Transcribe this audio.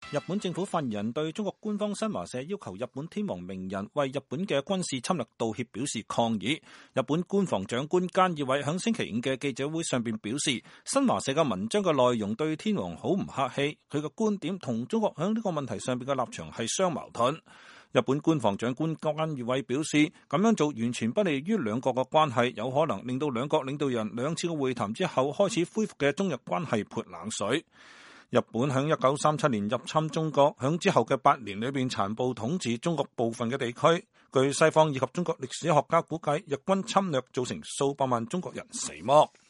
日本政府發言人對中國官方新華社要求日本天皇明仁為日本嘅軍事侵略道歉表示抗議。日本官房長官菅義偉喺星期五嘅記者會上邊表示，新華社嘅文章嘅內容對天皇好唔客氣，佢嘅觀點同中國喺呢個問題上邊嘅立場係相矛盾。日本官房長官菅義偉表示，咁樣做完全不利於兩國嘅關係，有可能令到兩國領導人兩次嘅會談之後開始恢復嘅中日關係潑冷水。日本喺1937年入侵中國，喺之後嘅8年裏邊殘暴統治中國部分嘅地區。據西方以及中國歷史學家估計，日軍侵略造成數百萬中國人死亡。